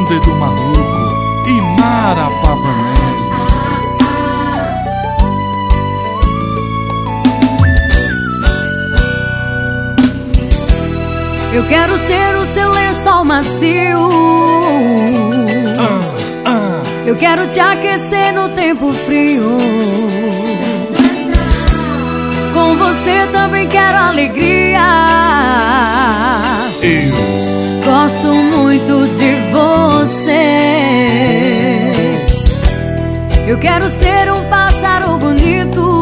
Bonde do Maluco e Mara Pavanelli. Eu quero ser o seu lençol macio. Eu quero te aquecer no tempo frio. Com você também quero alegria. Eu gosto muito de você. Eu quero ser um pássaro bonito.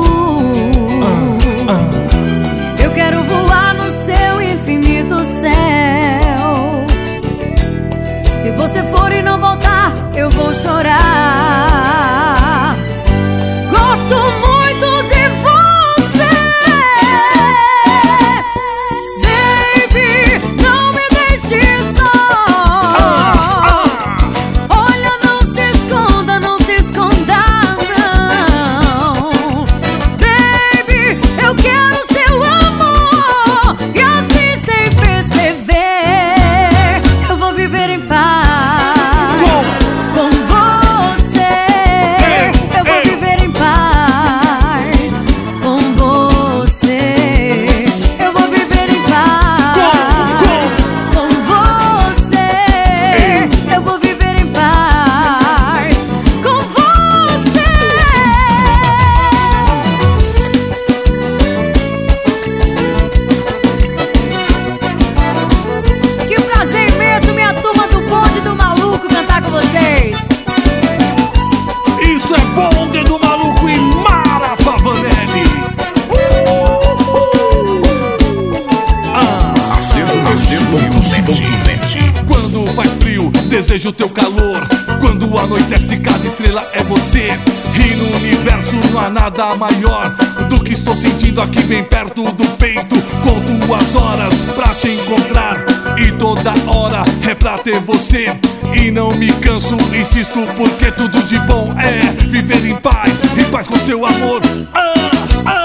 Eu quero voar no seu infinito céu. Se você for e não voltar, eu vou chorar. Gosto muito de você. Baby, não me deixe só. Olha, não se esconda, não se esconda, não. Baby, eu quero seu amor. E assim, sem perceber, eu vou viver em paz. Isso é Bonde do Maluco e Mara Pavanelli. Acendo.net. Quando faz frio, desejo teu calor. Quando anoitece, cada estrela é você. E no universo não há nada maior do que estou sentindo aqui bem perto do peito. Conto as horas pra te encontrar e toda hora é pra ter você. E não me canso, insisto, porque tudo de bom é viver em paz com seu amor.